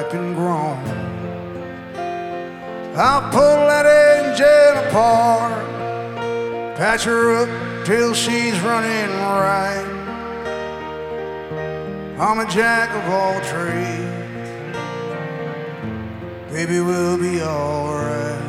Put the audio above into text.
ripe and grown. I'll pull that engine apart, patch her up till she's running right. I'm a jack of all trades, baby, we'll be alright.